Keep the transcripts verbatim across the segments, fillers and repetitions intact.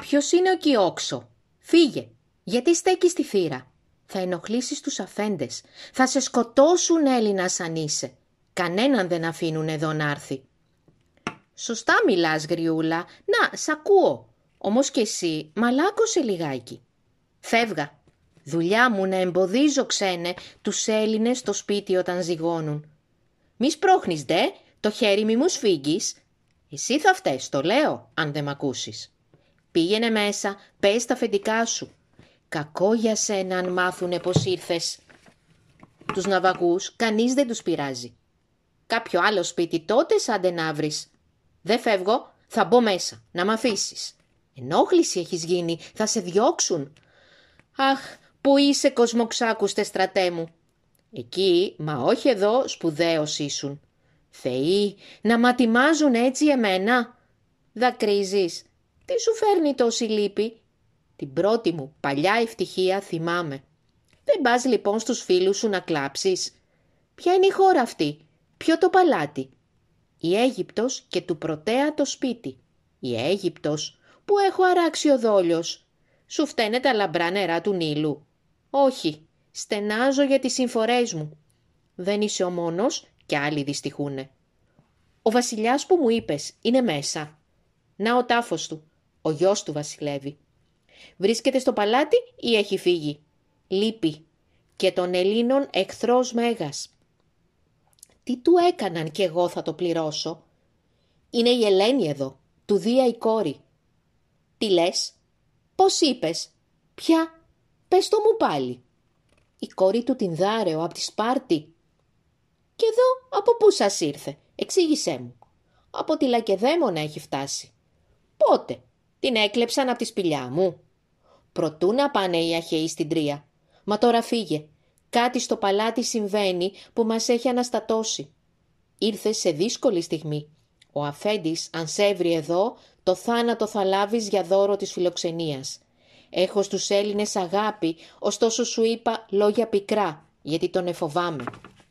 Ποιος είναι εκεί όξω? Φύγε, γιατί στέκεις στη θύρα? Θα ενοχλήσεις τους αφέντες. Θα σε σκοτώσουν, Έλληνας αν είσαι. Κανέναν δεν αφήνουν εδώ να έρθει. Σωστά μιλάς, γριούλα. Να, σ' ακούω. Όμως κι εσύ μαλάκωσε λιγάκι. Φεύγα. Δουλειά μου να εμποδίζω, ξένε, τους Έλληνες στο σπίτι όταν ζυγώνουν. Μη σπρώχνεις, ντε, το χέρι μη μου σφίγγεις. Εσύ θα φταίς, το λέω, αν δεν μ' ακούσεις. Πήγαινε μέσα, πες τα αφεντικά σου. Κακό για σένα αν μάθουνε πως ήρθες. Τους ναυαγούς κανείς δεν τους πειράζει. Κάποιο άλλο σπίτι τότε σάντε να βρεις. Δεν φεύγω, θα μπω μέσα, να μ' αφήσεις. Ενόχληση έχεις γίνει, θα σε διώξουν. Αχ, που είσαι κοσμοξάκουστε, στρατέ μου. Εκεί, μα όχι εδώ, σπουδαίος ήσουν. Θεοί, να μ' ατιμάζουν έτσι εμένα. Δακρύζεις. Τι σου φέρνει τόση λύπη? Την πρώτη μου παλιά ευτυχία θυμάμαι. Δεν πας λοιπόν στους φίλους σου να κλάψεις? Ποια είναι η χώρα αυτή? Ποιο το παλάτι? Η Αίγυπτος και του Πρωτέα το σπίτι. Η Αίγυπτος που έχω αράξει ο δόλιος. Σου φταίνε τα λαμπρά νερά του Νείλου? Όχι, στενάζω για τις συμφορές μου. Δεν είσαι ο μόνος κι άλλοι δυστυχούνε. Ο βασιλιάς που μου είπες είναι μέσα. Να ο τάφος του, ο γιος του βασιλεύει. Βρίσκεται στο παλάτι ή έχει φύγει? Λείπει. Και των Ελλήνων εχθρός μέγας. Τι του έκαναν κι εγώ θα το πληρώσω? Είναι η Ελένη εδώ, του Δία η κόρη. Τι λες? Πώς είπες? Ποια? Πες το μου πάλι. Η κόρη του την Δάρεο από τη Σπάρτη. Και εδώ από πού σας ήρθε? Εξήγησέ μου. Από τη Λακεδαίμονα έχει φτάσει. Πότε? Την έκλεψαν από τη σπηλιά μου. Προτού να πάνε οι Αχαιοί στην Τρία. Μα τώρα φύγε. Κάτι στο παλάτι συμβαίνει που μας έχει αναστατώσει. Ήρθε σε δύσκολη στιγμή. Ο αφέντης, αν σε έβρει εδώ, το θάνατο θα λάβεις για δώρο της φιλοξενίας. Έχω στους Έλληνες αγάπη, ωστόσο σου είπα λόγια πικρά, γιατί τον εφοβάμαι.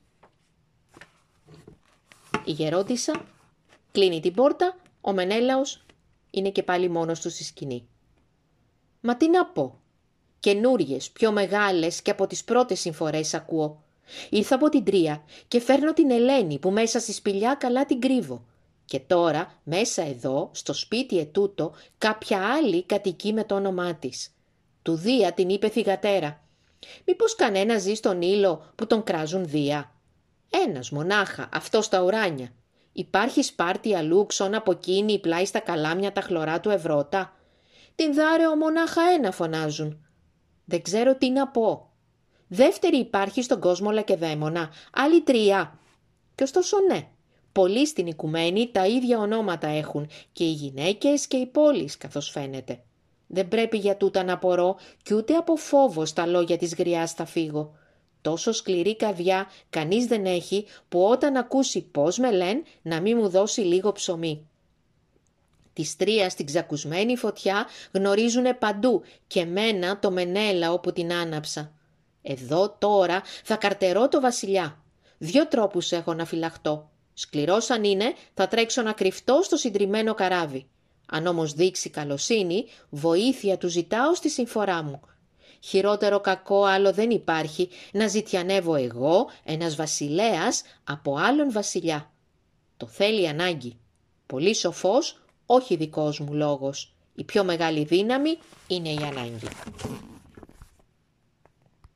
Η γερόντισσα κλείνει την πόρτα, ο Μενέλαος είναι και πάλι μόνος του στη σκηνή. Μα τι να πω? Καινούριες, πιο μεγάλες και από τις πρώτες συμφορές ακούω. Ήρθα από την Τρία και φέρνω την Ελένη που μέσα στη σπηλιά καλά την κρύβω. Και τώρα μέσα εδώ, στο σπίτι ετούτο, κάποια άλλη κατοικεί με το όνομά της. Του Δία την είπε θυγατέρα. Μήπως κανένα ζει στον Ήλο που τον κράζουν Δία? Ένας μονάχα, αυτό στα ουράνια. Υπάρχει Σπάρτη αλλού ξών από εκείνη πλάι στα καλάμια τα χλωρά του Ευρώτα? Την Δάρεο μονάχα ένα φωνάζουν. Δεν ξέρω τι να πω. Δεύτερη υπάρχει στον κόσμο Λακεδαίμονα, άλλη τρία. Και ωστόσο ναι, πολλοί στην οικουμένη τα ίδια ονόματα έχουν και οι γυναίκες και οι πόλεις καθώς φαίνεται. Δεν πρέπει για τούτα να απορώ κι ούτε από φόβο στα λόγια της γριάς θα φύγω. Τόσο σκληρή καρδιά κανείς δεν έχει που όταν ακούσει πώς με λένε να μην μου δώσει λίγο ψωμί. Της Τρίας στην ξακουσμένη φωτιά γνωρίζουνε παντού και μένα το Μενέλαο που την άναψα. Εδώ τώρα θα καρτερώ το βασιλιά. Δυο τρόπους έχω να φυλαχτώ. Σκληρός αν είναι θα τρέξω να κρυφτώ στο συντριμμένο καράβι. Αν όμως δείξει καλοσύνη, βοήθεια του ζητάω στη συμφορά μου. Χειρότερο κακό άλλο δεν υπάρχει να ζητιανεύω εγώ, ένας βασιλέας, από άλλον βασιλιά. Το θέλει ανάγκη. Πολύ σοφός, όχι δικός μου λόγος. Η πιο μεγάλη δύναμη είναι η ανάγκη.